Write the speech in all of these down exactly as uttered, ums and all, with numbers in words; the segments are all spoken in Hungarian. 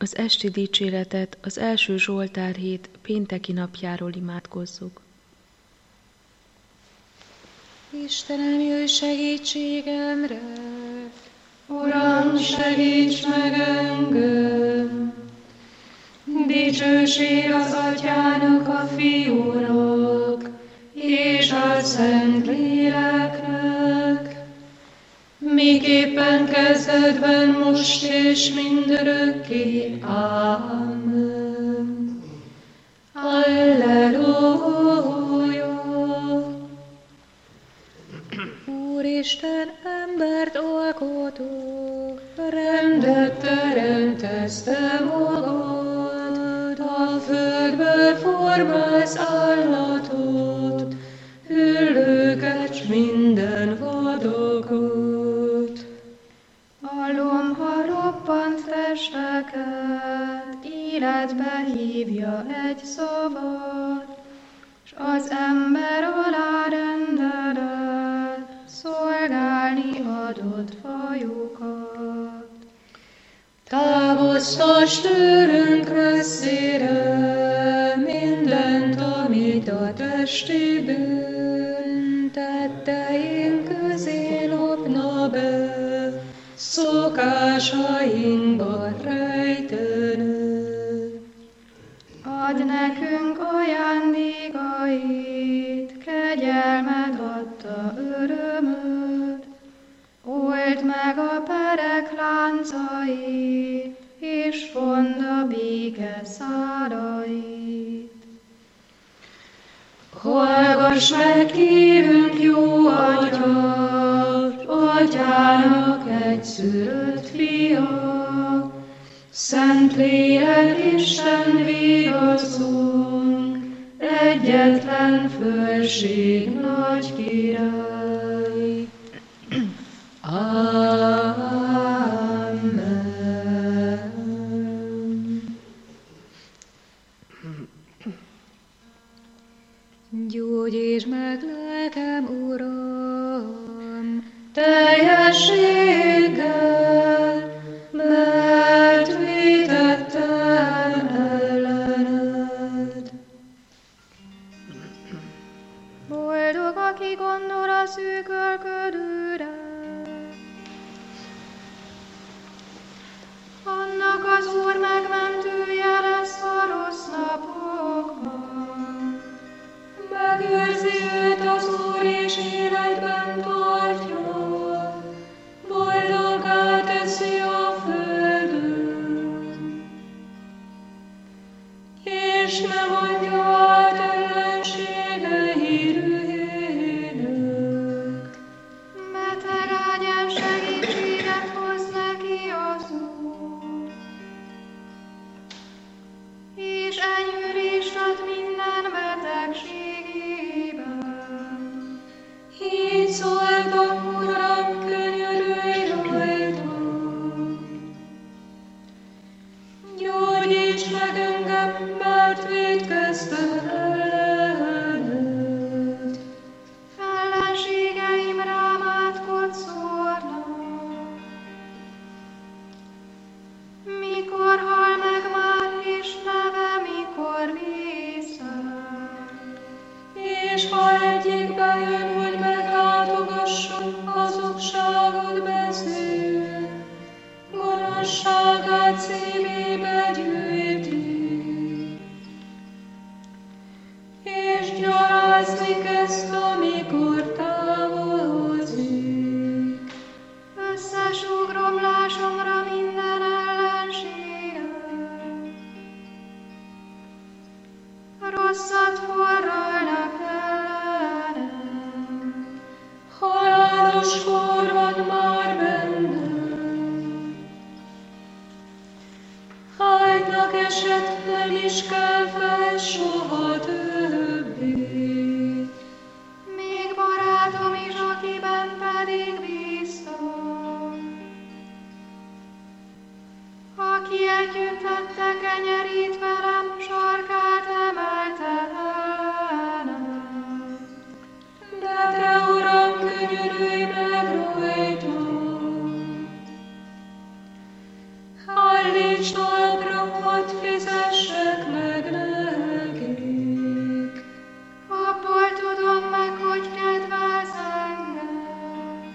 Az esti dicséretet az első Zsoltár hét pénteki napjáról imádkozzuk. Istenem, jöjj segítségemre! Uram, segíts meg engem! Dicsőség az Atyának, a Fiúnak, és a Szentléleknek, miképpen kezdetben, most és mindörökké. Ámen. Alleluja! Úristen, embert alkotó, rendet teremtesz te magad, a földből formálsz állatot, hüllőket s minden vadakat. A lomha roppant testeket, életbe hívja egy szavat, s az ember alárendeled, szolgálni adott fajukat. Távoztass tőlünk messzire mindent, amit a testi bűn tetteink közé lopna be, szokásainkba rejtene. Add nekünk ajándékait, kegyelmed adta örömöd, old meg a perek láncait, és fond a béke szálait. Hallgass meg, kérünk, jó Atya, Atyának egyszülött fia, Szentlélek Isten vigaszunk, egyetlen fölség nagy király. Amen. Gyógyítsd meg lelkem, Uram, teljességgel, mert vétettem ellened. Boldog, aki gondol a szűkölködőre, annak az Úr megmentője lesz a rossz napokban. Megőrzi őt az Úr, és életben tartja, boldoggá teszi a földön, és nem adja át ellenségei dühének. Beteg ágyán segítséget hoz neki az Úr, és enyhülést ad minden betegségében. Így szóltam, Uram, könyörülj rajtam. Gyógyíts meg engem, mert vétkeztem ellened. Ellenségeim rám átkot szórnak. Mikor hal meg már, és neve mikor vissza. És ha egyik bejön, hogy meglátogasson, hazugságot beszél, gonoszságát szívébe gyűjti, és gyalázni kezd, amikor távozik. Összesúg romlásomra minden ellenségem, rosszat forralnak ellenem, halálos kor van már bennem. Hájtnak esett, nem is kell fel soha többé. Még barátom is, akiben pedig bíztam, aki együtt tette kenyerét velem, sarkát emelte ellenem. De te, Uram, könyörülj meg rajtam. Állíts napra, hadd fizessek meg nekik. Abból tudom meg, hogy kedvelsz engem.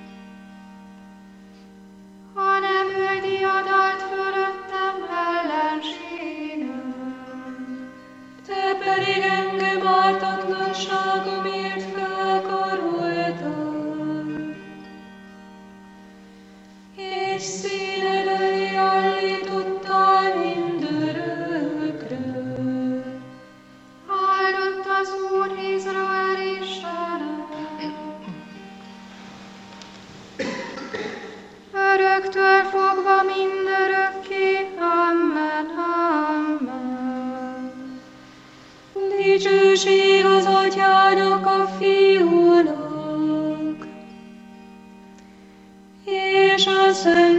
Ha nem üldi a dalt fölöttem ellenségem. Te pedig engem ártatlanságomért felkaroltad, és színed elé állítottál mindörökre. Áldott az Úr Izrael Istene. Öröktől fogva mindörökké. Amen, amen. Dicsőség az Atyának, a Fiúnak, és a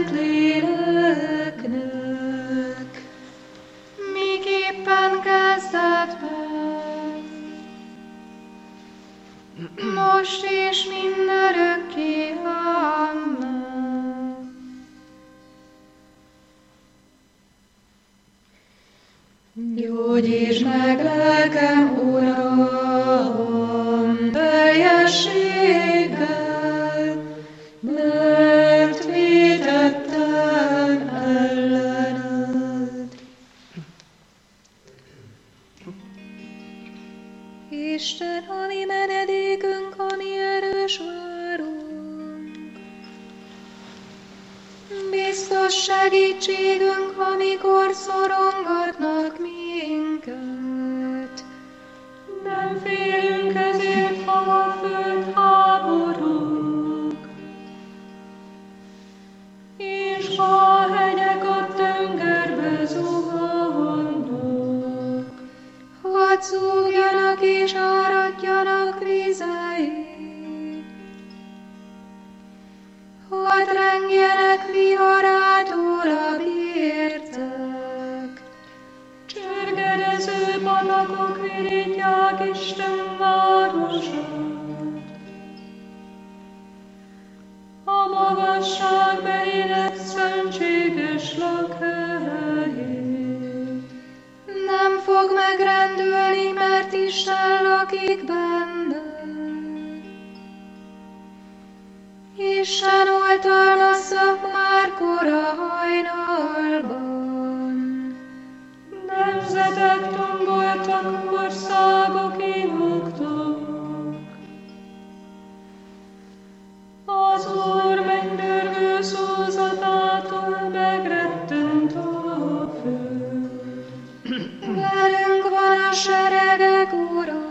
Szentléleknek, Miképpen kezdetben, most és mindörökké. Amen. Gyógyítsd meg lelkem, Uram, teljességgel, mert vétettem ellened. Isten, a mi menedékünk, a mi erős várunk, biztos segítségünk, amikor szorongatnak minket. Nem félünk ezért, ha a föld háborúg, és ha a hegyek a tengerbe zuhannak. Hadd zúgjanak és áradjanak vizei, hadd rengjenek viharától a bértek. Csörgedező patakok virítják Isten városát. A magasság belének szentséges lakhelyét. Nem fog megrendülni, mert Isten lakik benne. Isten oltalmazzak már kora hajnalban. Nemzetek tomboltak, országok imogtak. Az Úr mennydörgő szózatától megrettent a föld. Velünk van a seregek Ura,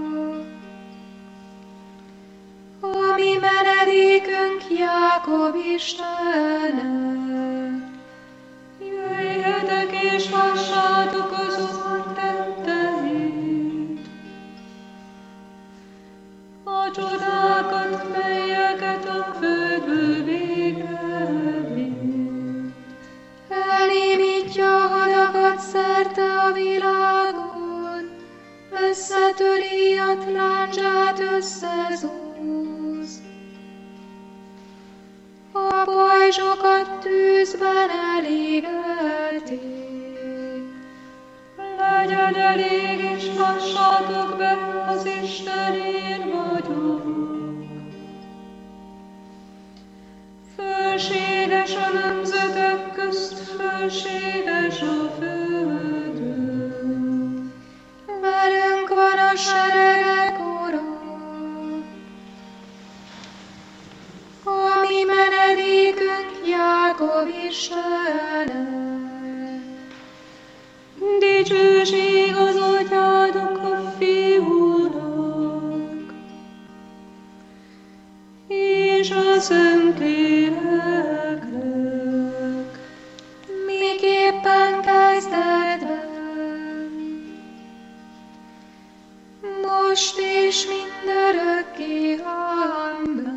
a mi menedékünk Jákob Istene. Jöjjetek és lássátok az Úr tetteit, a csodákat, melyeket a földből végre vitt. Elnémítja a hadakat szerte a világon, összetöri a lándzsát, összezúz. A pajzsokat tűzben elégelték. Legyen elég, és lássátok be, az Isten én vagyok. Fölséges a nemzetek közt, fölséges a földön. Velünk van a seregek Ura, a mi menedékünk Jákob Istene. Dicsőség az Atyának, a Fiúnak, és a Szentléleknek, Miképpen kezdetben, most és mindörökké. Amen.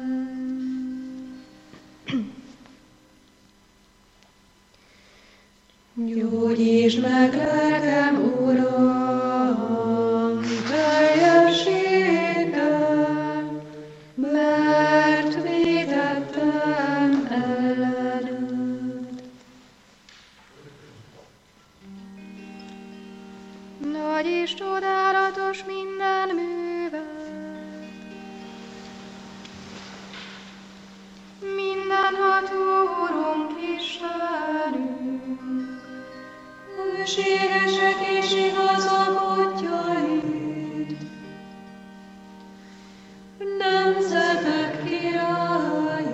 Gyógyítsd meg lelkem, Uram, teljességgel, mert vétettem ellened. vagy és csodálatos minden műved. Mindenható Urunk Istenünk, hűségesek és igazak útjaid, nemzetek királya.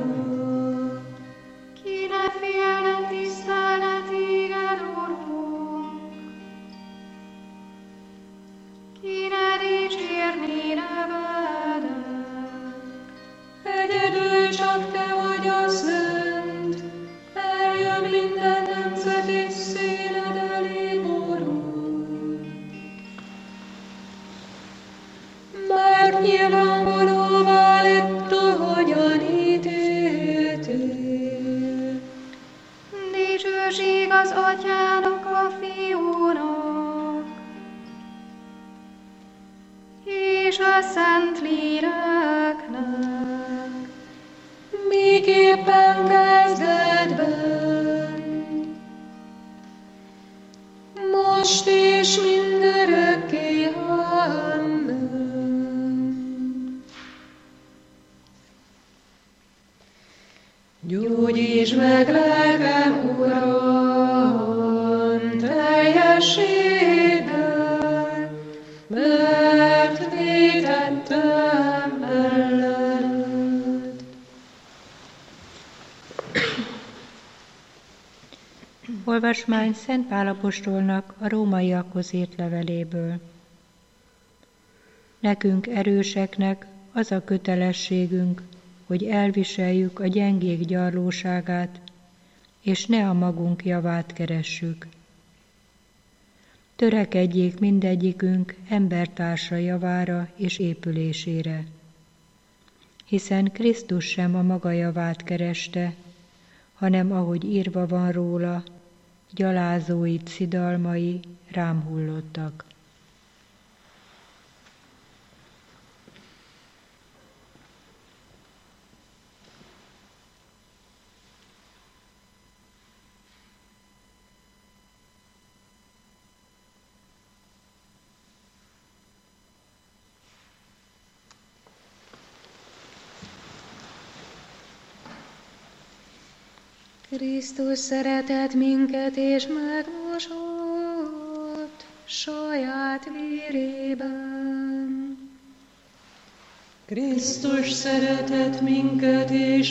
ki ne félne tisztelne téged, Urunk, ki ne dicsérné nevedet. Egyedül csak te vagy a szent, eljön minden nemzet és színed elé borul. Mert nyilvánvalóvá lett, ahogyan ítéltél. Dicsőség az Atyának, a Fiúnak, és a Szent Léleknek, Miképpen kezdetben, most és mindörökké. Amen. Gyógyítsd meg lelkem, Uram, teljességgel, mert vétettem ellened. Olvasmány Szent Pál apostolnak a rómaiakhoz írt leveléből. Nekünk erőseknek az a kötelességünk, hogy elviseljük a gyengék gyarlóságát, és ne a magunk javát keressük. Törekedjék mindegyikünk embertársa javára és épülésére, hiszen Krisztus sem a maga javát kereste, hanem ahogy írva van róla, gyalázóid szidalmai rám hullottak. Krisztus szeretett minket és megmosott saját vérében. Krisztus szeretett minket és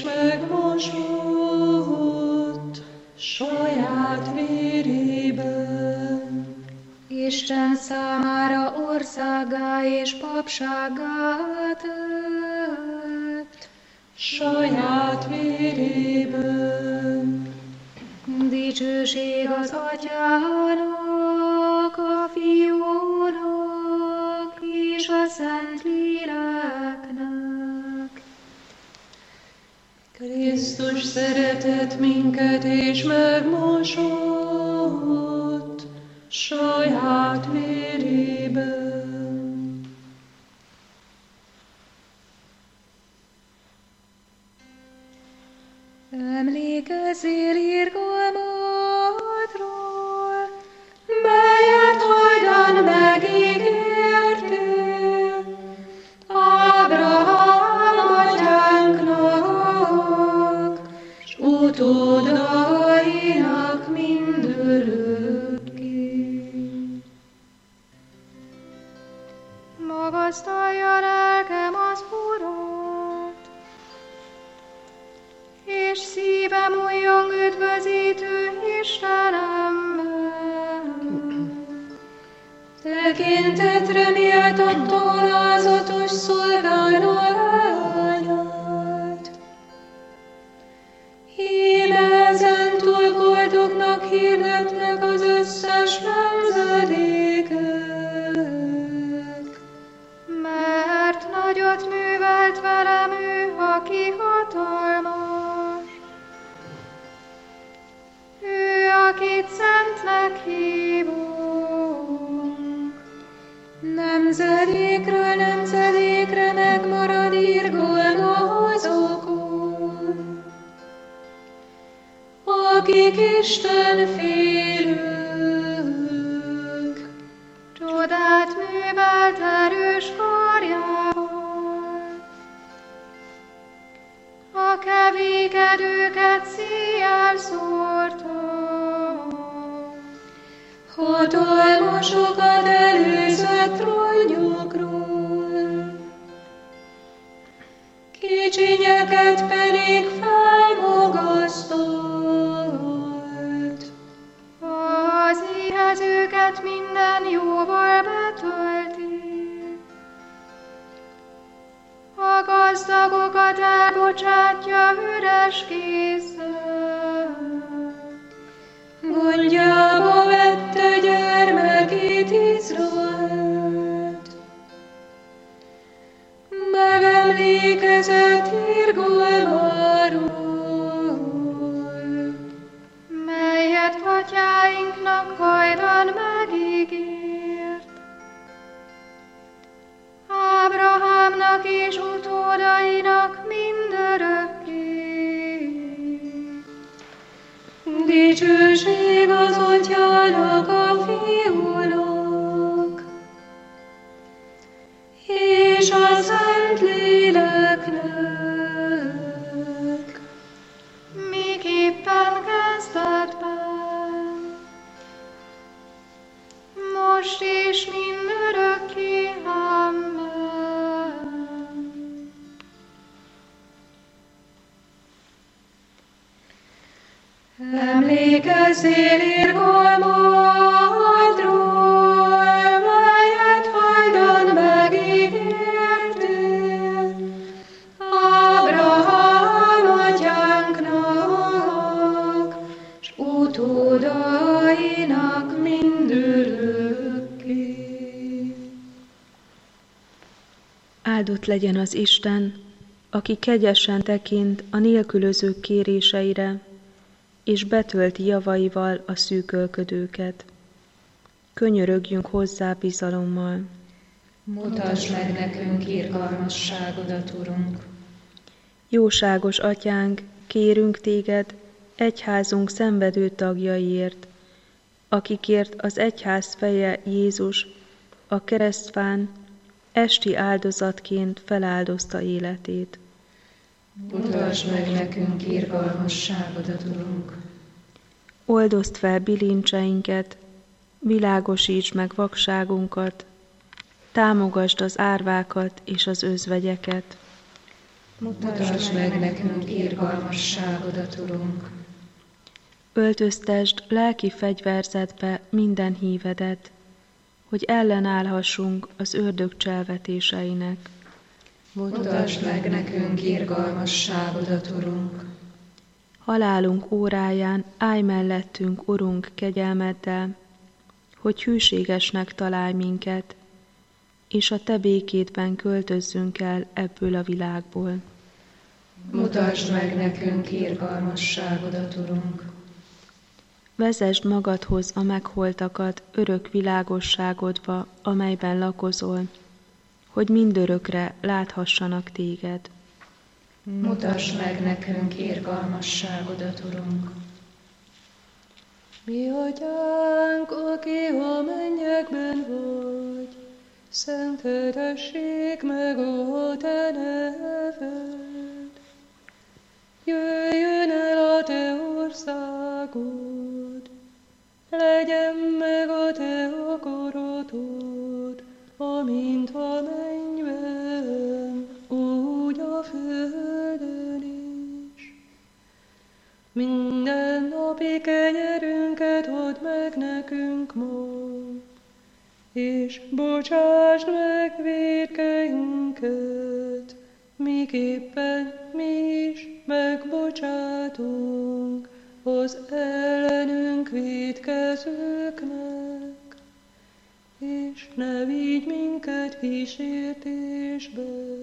megmosott saját vérében. Isten számára országgá és papsággá tett saját vérében. Dicsőség az Atyának, a Fiúnak és a Szent Léleknek. Krisztus szeretett minket és megmosott saját vérében. Emlékezzél irgalmadról, melyet hajdan megígértél Ábrahám atyánknak, s utódainak mindörökké. Magasztalja lelkem az Urat, és szívem újjong üdvözítő Istenemben. Tekintetre méltatta alázatos szolgáló lányát. Íme ezentúl boldognak hirdetnek az összes nemzedékek. Mert nagyot művelt velem ő, aki hatalmas. Ő, akit szentnek hívunk. Nemzedékről nemzedékre megmarad irgalma azokon, akik Isten félők. Csodál őket erős karjával. A kevékedőket szíjjel szórta. Hatalmasokat előzött rongyokról, kicsinyeket pedig felmagasztolt. Az éhezőket minden jóval betölti. A gazdagokat elbocsátja üres kézzel. Gondjába vette gyermekét Izraelt. Megemlékezett irgalmáról, melyet atyáinknak hajdan megígért. Ábrahámnak és utódainak mindörökké. Dicsőség az Atyának, a Fiúnak, és a Szentléleknek, miképpen kezdetben, most és mindörökké. Amen. Emlékezzél irgalmadról, melyet hajdan megígértél Ábrahám atyánknak, s utódainak mindörökké. Áldott legyen az Isten, aki kegyesen tekint a nélkülözők kéréseire, és betölti javaival a szűkölködőket. Könyörögjünk hozzá bizalommal. Mutasd meg nekünk irgalmasságodat, Urunk. Jóságos Atyánk, kérünk téged egyházunk szenvedő tagjaiért, akikért az egyház feje Jézus a keresztfán esti áldozatként feláldozta életét. Mutasd meg nekünk irgalmasságodat, Urunk. Oldozd fel bilincseinket, világosíts meg vakságunkat, támogasd az árvákat és az özvegyeket. Mutasd meg nekünk irgalmasságodat, Urunk. Öltöztesd lelki fegyverzetbe minden hívedet, hogy ellenállhassunk az ördög cselvetéseinek. Mutasd meg nekünk irgalmasságodat, Urunk. Halálunk óráján állj mellettünk, Urunk, kegyelmeddel, hogy hűségesnek találj minket, és a te békédben költözzünk el ebből a világból. Mutasd meg nekünk irgalmasságodat, Urunk. Vezesd magadhoz a megholtakat örök világosságodba, amelyben lakozol, hogy mindörökre láthassanak téged. Mutasd meg nekünk irgalmasságodat, Urunk. Mi atyánk, aki a mennyekben vagy, szenteltessék meg a te neved. Jöjjön el a te országod, legyen meg a te akaratod, amint a mennyben, úgy a földön is. Minden napi kenyerünket add meg nekünk ma, és bocsásd meg vétkeinket, miképpen mi is megbocsátunk az ellenünk vétkezőknek, és ne vigy minket kísértésbe,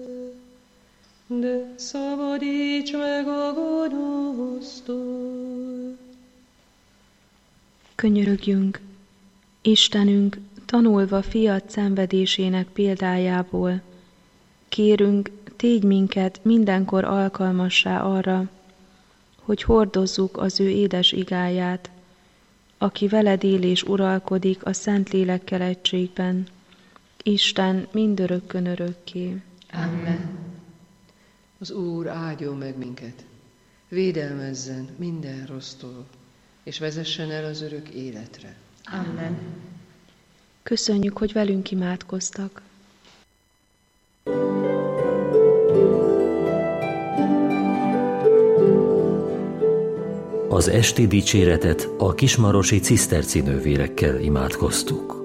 de szabadíts meg a gonosztól. Könyörögjünk, Istenünk, tanulva fiat szenvedésének példájából, kérünk, tégy minket mindenkor alkalmassá arra, hogy hordozzuk az ő édes igáját, aki veled él és uralkodik a Szentlélekkel egységben, Isten mindörökkön örökké. Amen. Az Úr áldjon meg minket, védelmezzen minden rossztól, és vezessen el az örök életre. Amen. Köszönjük, hogy velünk imádkoztak. Az esti dicséretet a kismarosi ciszterci nővérekkel imádkoztuk.